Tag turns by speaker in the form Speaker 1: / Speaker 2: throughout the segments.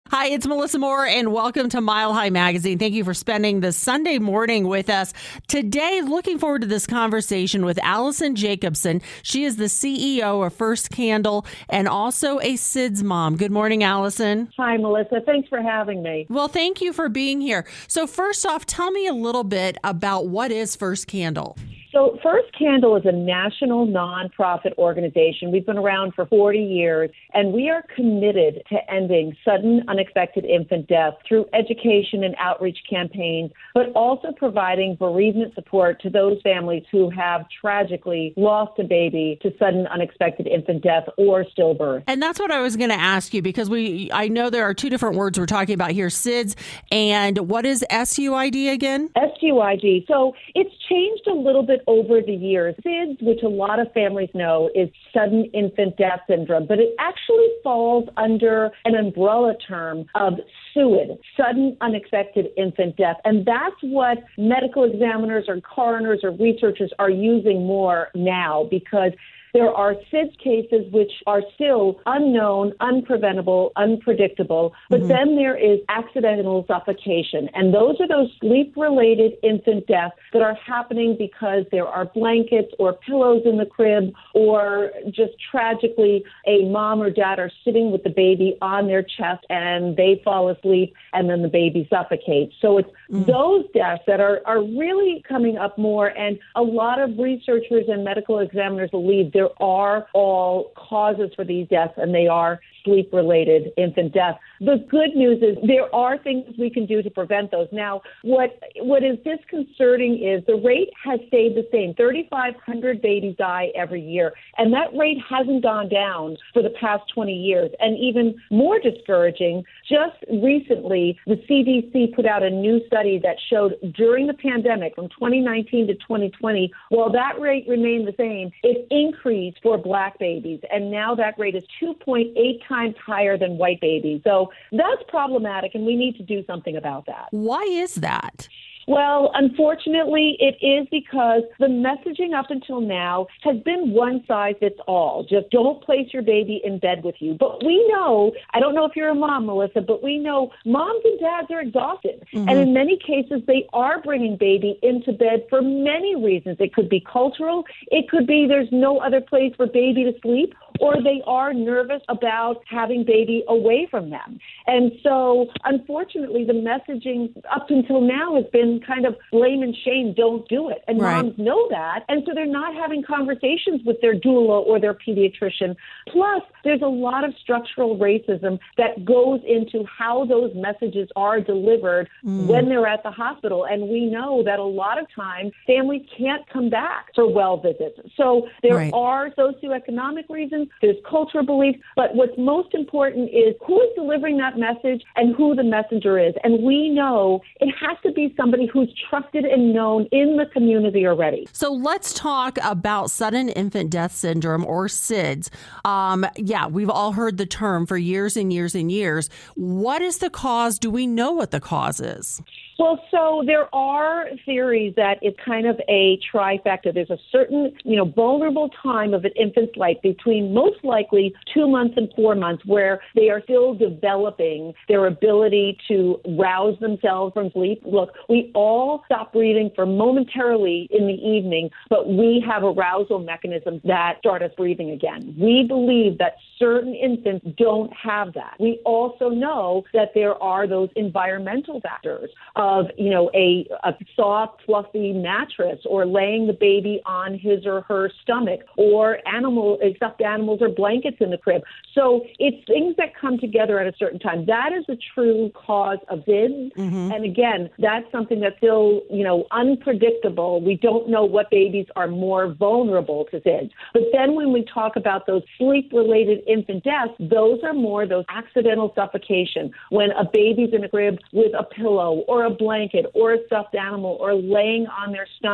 Speaker 1: Hi, it's Melissa Moore, and welcome to Mile High Magazine. Thank you for spending the Sunday morning with us. Today, looking forward to this conversation with Allison Jacobson. She is the CEO of First Candle and also a SIDS mom. Good morning, Allison.
Speaker 2: Hi, Melissa. Thanks for having me.
Speaker 1: Well, thank you for being here. So first off, tell me a little bit about what is First Candle.
Speaker 2: So First Candle is a national nonprofit organization. We've been around for 40 years, and we are committed to ending sudden unexpected infant death through education and outreach campaigns, but also providing bereavement support to those families who have tragically lost a baby to sudden unexpected infant death or stillbirth.
Speaker 1: And that's what I was going to ask you, because I know there are two different words we're talking about here, SIDS, and what is SUID again?
Speaker 2: SUID. So it's changed a little bit over the years. SIDS, which a lot of families know, is sudden infant death syndrome, but it actually falls under an umbrella term of SUID, sudden unexpected infant death. And that's what medical examiners or coroners or researchers are using more now, because there are SIDS cases which are still unknown, unpreventable, unpredictable, but then there is accidental suffocation. And those are those sleep-related infant deaths that are happening because there are blankets or pillows in the crib, or just tragically a mom or dad are sitting with the baby on their chest and they fall asleep and then the baby suffocates. So it's those deaths that are really coming up more, and a lot of researchers and medical examiners believe there are all causes for these deaths, and they are sleep-related infant death. The good news is there are things we can do to prevent those. Now, what is disconcerting is the rate has stayed the same. 3,500 babies die every year, and that rate hasn't gone down for the past 20 years. And even more discouraging, just recently, the CDC put out a new study that showed during the pandemic from 2019 to 2020, while that rate remained the same, it increased for Black babies, and now that rate is 2.8 times higher than white babies. So that's problematic, and we need to do something about that.
Speaker 1: Why is that?
Speaker 2: Well, unfortunately, it is because the messaging up until now has been one size fits all. Just don't place your baby in bed with you. But we know, I don't know if you're a mom, Melissa, but we know moms and dads are exhausted. And in many cases, they are bringing baby into bed for many reasons. It could be cultural. It could be there's no other place for baby to sleep, or they are nervous about having baby away from them. And so, unfortunately, the messaging up until now has been kind of blame and shame, don't do it. And moms know that. And so they're not having conversations with their doula or their pediatrician. Plus, there's a lot of structural racism that goes into how those messages are delivered when they're at the hospital. And we know that a lot of times families can't come back for well visits. So there are socioeconomic reasons, there's cultural beliefs, but what's most important is who is delivering that message and who the messenger is. And we know it has to be somebody who's trusted and known in the community already.
Speaker 1: So let's talk about sudden infant death syndrome, or SIDS. We've all heard the term for years and years and years. What is the cause? Do we know what the cause is?
Speaker 2: Well, so there are theories that it's kind of a trifecta. There's a certain, vulnerable time of an infant's life between most likely 2 months and 4 months where they are still developing their ability to rouse themselves from sleep. Look, we all stop breathing for momentarily in the evening, but we have arousal mechanisms that start us breathing again. We believe that certain infants don't have that. We also know that there are those environmental factors of, a soft, fluffy mattress, or laying the baby on his or her stomach, or stuffed animals or blankets in the crib. So it's things that come together at a certain time. That is the true cause of SIDS. And again, that's something that's still, unpredictable. We don't know what babies are more vulnerable to SIDS. But then when we talk about those sleep-related infant deaths, those are more those accidental suffocation, when a baby's in a crib with a pillow or a blanket or a stuffed animal or laying on their stomach,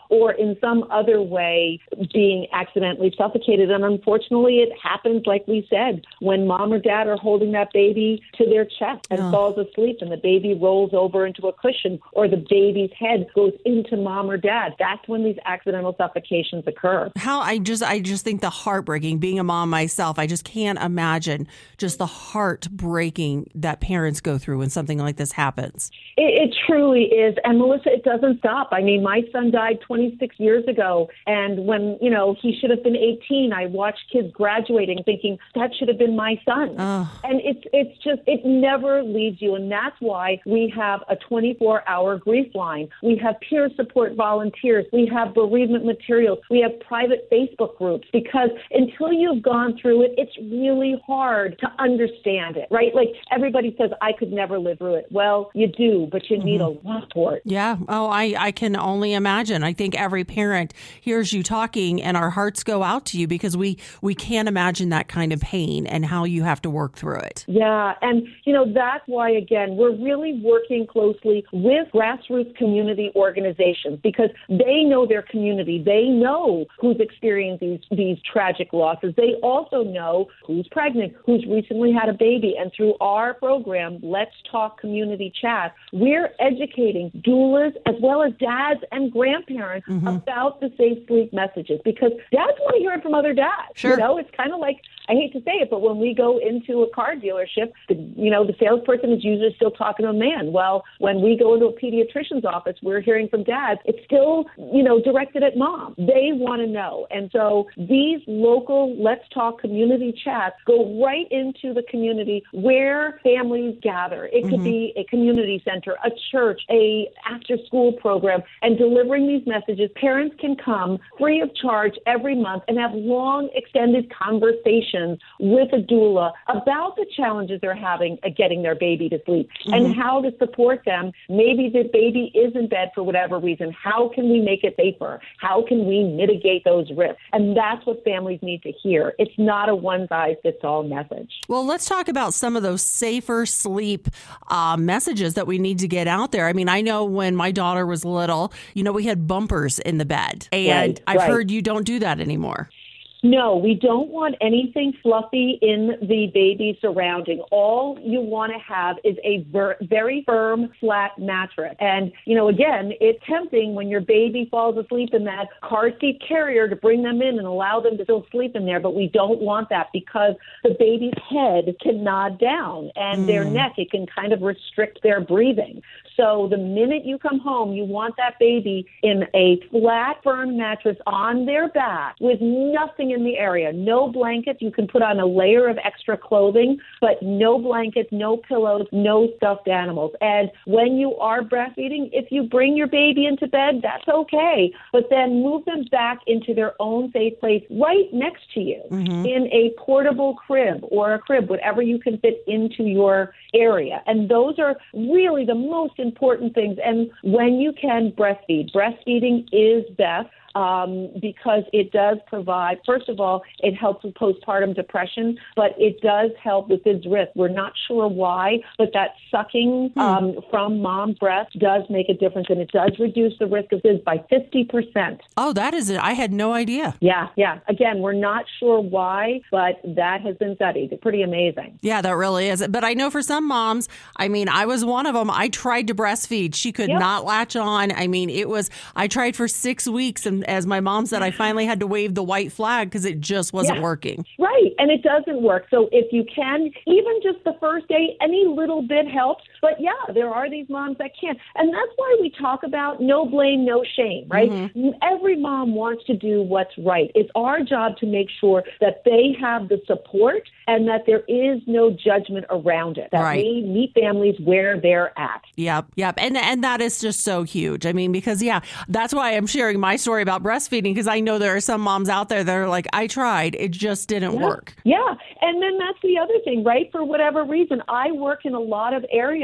Speaker 2: or in some other way being accidentally suffocated. And unfortunately, it happens, like we said, when mom or dad are holding that baby to their chest and falls asleep and the baby rolls over into a cushion or the baby's head goes into mom or dad. That's when these accidental suffocations occur.
Speaker 1: I just think the heartbreaking, being a mom myself, I just can't imagine just the heartbreaking that parents go through when something like this happens.
Speaker 2: It truly is. And Melissa, it doesn't stop. I mean, my son died 26 years ago. And when, he should have been 18, I watched kids graduating thinking that should have been my son. And it's just, it never leaves you. And that's why we have a 24-hour grief line. We have peer support volunteers. We have bereavement materials. We have private Facebook groups, because until you've gone through it, it's really hard to understand it, right? Like everybody says, I could never live through it. Well, you do, but you need a lot of support.
Speaker 1: Yeah. Oh, I can only imagine. I think every parent hears you talking and our hearts go out to you, because we can't imagine that kind of pain and how you have to work through it.
Speaker 2: Yeah. And, that's why, again, we're really working closely with grassroots community organizations, because they know their community. They know who's experiencing these tragic losses. They also know who's pregnant, who's recently had a baby. And through our program, Let's Talk Community Chat, we're educating doulas as well as dads and grandparents about the safe sleep messages, because dads want to hear it from other dads.
Speaker 1: Sure.
Speaker 2: It's kind of like, I hate to say it, but when we go into a car dealership, the salesperson is usually still talking to a man. Well, when we go into a pediatrician's office, we're hearing from dads. It's still, directed at mom. They want to know. And so these local Let's Talk community chats go right into the community where families gather. It could be a community center, a church, a after-school program, and delivering these messages. Parents can come free of charge every month and have long, extended conversations with a doula about the challenges they're having at getting their baby to sleep and how to support them. Maybe the baby is in bed for whatever reason. How can we make it safer? How can we mitigate those risks? And that's what families need to hear. It's not a one-size-fits-all message.
Speaker 1: Well, let's talk about some of those safer sleep messages that we need to get out there. I mean, I know when my daughter was little, we had bumpers in the bed, and I've heard you don't do that anymore.
Speaker 2: No, we don't want anything fluffy in the baby surrounding. All you want to have is a very firm, flat mattress. And, again, it's tempting when your baby falls asleep in that car seat carrier to bring them in and allow them to still sleep in there. But we don't want that, because the baby's head can nod down and their neck, it can kind of restrict their breathing. So the minute you come home, you want that baby in a flat, firm mattress on their back with nothing in the area. No blankets. You can put on a layer of extra clothing, but no blankets, no pillows, no stuffed animals. And when you are breastfeeding, if you bring your baby into bed, that's okay. But then move them back into their own safe place right next to you in a portable crib or a crib, whatever you can fit into your area. And those are really the most important things. And when you can breastfeed, breastfeeding is best. Because it does provide, first of all, it helps with postpartum depression, but it does help with FIDS risk. We're not sure why, but that sucking from mom's breast does make a difference, and it does reduce the risk of FIDS by 50%.
Speaker 1: Oh, that is it. I had no idea.
Speaker 2: Yeah. Again, we're not sure why, but that has been studied. It's pretty amazing.
Speaker 1: Yeah, that really is. But I know for some moms, I mean, I was one of them. I tried to breastfeed. She could not latch on. I mean, I tried for 6 weeks, and as my mom said, I finally had to wave the white flag because it just wasn't working.
Speaker 2: Right. And it doesn't work. So if you can, even just the first day, any little bit helps. But there are these moms that can't. And that's why we talk about no blame, no shame, right? Every mom wants to do what's right. It's our job to make sure that they have the support and that there is no judgment around it, that we meet families where they're at.
Speaker 1: Yep. And that is just so huge. I mean, because, that's why I'm sharing my story about breastfeeding, because I know there are some moms out there that are like, I tried, it just didn't work.
Speaker 2: Yeah. And then that's the other thing, right? For whatever reason, I work in a lot of areas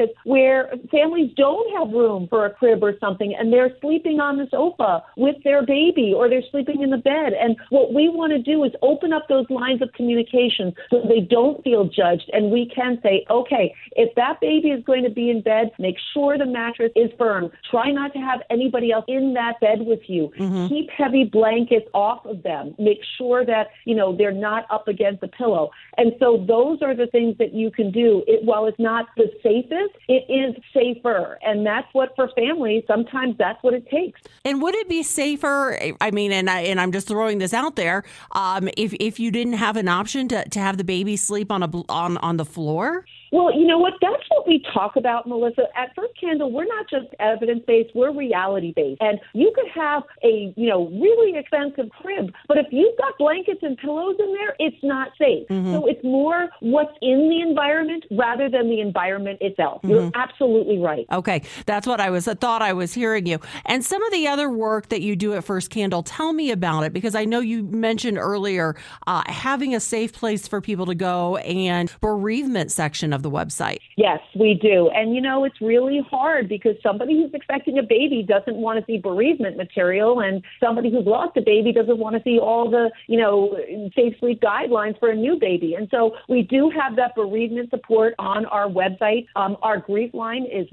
Speaker 2: areas where families don't have room for a crib or something, and they're sleeping on the sofa with their baby, or they're sleeping in the bed. And what we want to do is open up those lines of communication so they don't feel judged, and we can say, okay, if that baby is going to be in bed, make sure the mattress is firm. Try not to have anybody else in that bed with you. Keep heavy blankets off of them. Make sure that, they're not up against the pillow. And so those are the things that you can do. While it's not the safest, it is safer. And that's what, for families, sometimes that's what it takes.
Speaker 1: And would it be safer, I mean, and I'm just throwing this out there, if you didn't have an option to have the baby sleep on the floor?
Speaker 2: Well, you know what? That's what we talk about, Melissa. At First Candle, we're not just evidence-based, we're reality-based. And you could have a, really expensive crib, but if you've got blankets and pillows in there, it's not safe. So it's more what's in the environment rather than the environment itself. You're absolutely right.
Speaker 1: Okay. That's what I thought I was hearing you. And some of the other work that you do at First Candle, tell me about it, because I know you mentioned earlier having a safe place for people to go and bereavement section of the website.
Speaker 2: Yes, we do. And, it's really hard because somebody who's expecting a baby doesn't want to see bereavement material, and somebody who's lost a baby doesn't want to see all the, safe sleep guidelines for a new baby. And so we do have that bereavement support on our website. Our grief line is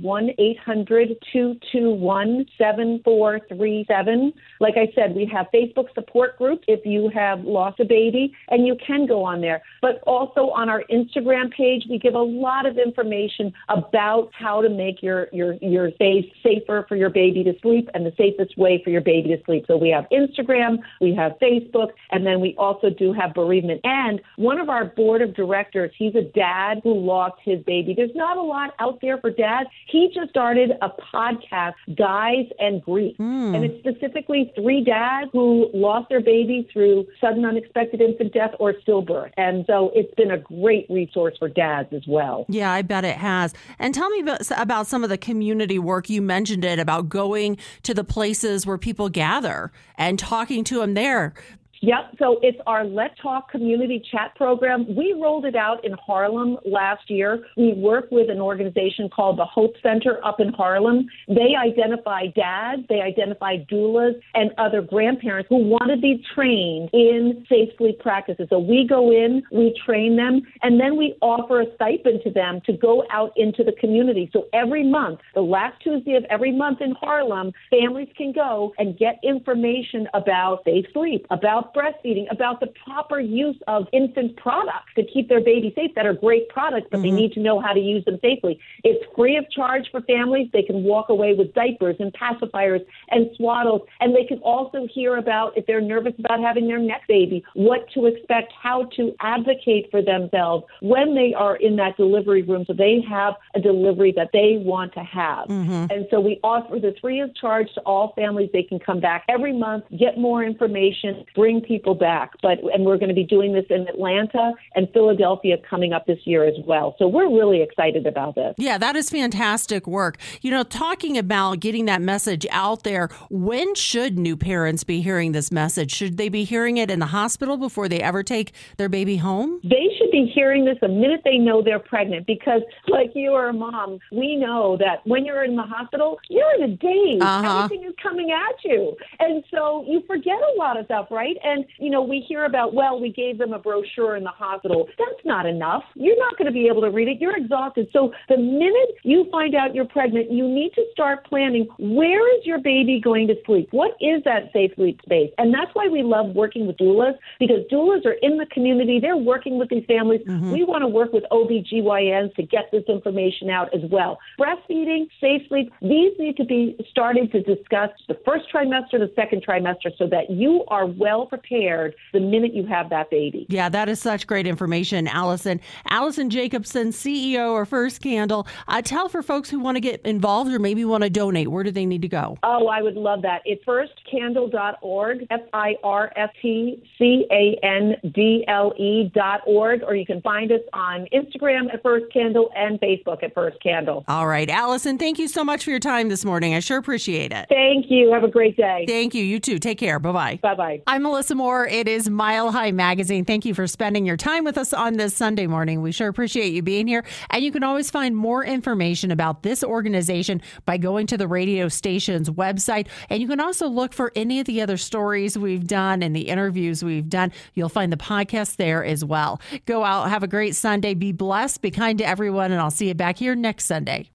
Speaker 2: 1-800-221-7437. Like I said, we have Facebook support groups if you have lost a baby, and you can go on there. But also on our Instagram page, we give a lot of information about how to make your space safer for your baby to sleep and the safest way for your baby to sleep. So we have Instagram, we have Facebook, and then we also do have bereavement. And one of our board of directors, he's a dad who lost his baby. There's not a lot out there for dads. He just started a podcast, Guys and Grief. And it's specifically 3 dads who lost their baby through sudden unexpected infant death or stillbirth. And so it's been a great resource for dads as well.
Speaker 1: Yeah, I bet it has. And tell me about some of the community work. You mentioned it about going to the places where people gather and talking to them there.
Speaker 2: Yep. So it's our Let's Talk community chat program. We rolled it out in Harlem last year. We work with an organization called the Hope Center up in Harlem. They identify dads, they identify doulas, and other grandparents who want to be trained in safe sleep practices. So we go in, we train them, and then we offer a stipend to them to go out into the community. So every month, the last Tuesday of every month in Harlem, families can go and get information about safe sleep, about breastfeeding, about the proper use of infant products to keep their baby safe that are great products, but they need to know how to use them safely. It's free of charge for families. They can walk away with diapers and pacifiers and swaddles, and they can also hear about, if they're nervous about having their next baby, what to expect, how to advocate for themselves when they are in that delivery room so they have a delivery that they want to have. And so we offer this free of charge to all families. They can come back every month, get more information, bring people back. And we're going to be doing this in Atlanta and Philadelphia coming up this year as well. So we're really excited about this.
Speaker 1: Yeah, that is fantastic work. Talking about getting that message out there, when should new parents be hearing this message? Should they be hearing it in the hospital before they ever take their baby home?
Speaker 2: They should be hearing this the minute they know they're pregnant, because like you or a mom, we know that when you're in the hospital, you're in a daze. Everything is coming at you. And so you forget a lot of stuff, right? And, we hear about, we gave them a brochure in the hospital. That's not enough. You're not going to be able to read it. You're exhausted. So the minute you find out you're pregnant, you need to start planning, where is your baby going to sleep? What is that safe sleep space? And that's why we love working with doulas, because doulas are in the community. They're working with these families. We want to work with OBGYNs to get this information out as well. Breastfeeding, safe sleep, these need to be started to discuss the first trimester, the second trimester, so that you are well prepared the minute you have that baby.
Speaker 1: Yeah, that is such great information, Allison. Allison Jacobson, CEO of First Candle. Tell for folks who want to get involved or maybe want to donate, where do they need to go?
Speaker 2: Oh, I would love that. It's firstcandle.org, FIRSTCANDLE.org, or you can find us on Instagram at First Candle and Facebook at First Candle.
Speaker 1: All right. Allison, thank you so much for your time this morning. I sure appreciate it.
Speaker 2: Thank you. Have a great day.
Speaker 1: Thank you. You too. Take care. Bye-bye.
Speaker 2: Bye-bye.
Speaker 1: I'm Melissa Melissa Moore. It is Mile High Magazine. Thank you for spending your time with us on this Sunday morning. We sure appreciate you being here. And you can always find more information about this organization by going to the radio station's website. And you can also look for any of the other stories we've done and the interviews we've done. You'll find the podcast there as well. Go out, have a great Sunday. Be blessed, be kind to everyone, and I'll see you back here next Sunday.